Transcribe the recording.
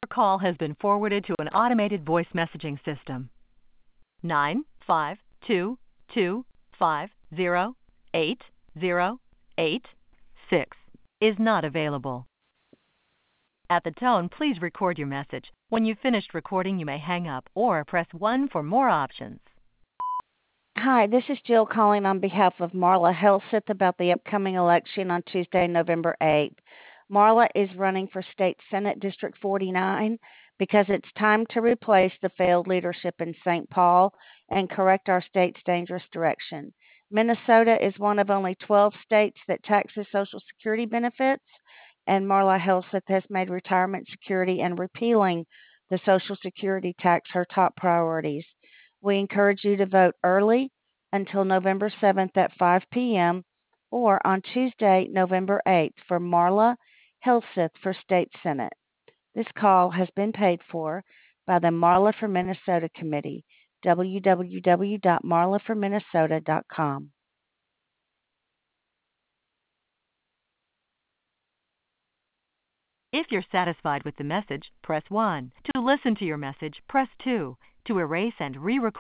call has been forwarded to an automated voice messaging system. 95225080886 is not available. At the tone, please record your message. When you've finished recording, you may hang up or press 1 for more options. Hi, this is Jill calling on behalf of Marla Helseth about the upcoming election on Tuesday, November 8th. Marla is running for State Senate District 49 because it's time to replace the failed leadership in St. Paul and correct our state's dangerous direction. Minnesota is one of only 12 states that taxes Social Security benefits, and Marla Helseth has made retirement security and repealing the Social Security tax her top priorities. We encourage you to vote early until November 7th at 5 p.m. or on Tuesday, November 8th for Marla Helseth for State Senate. This call has been paid for by the Marla for Minnesota Committee, www.marlaforminnesota.com. If you're satisfied with the message, press 1. To listen to your message, press 2. To erase and re-record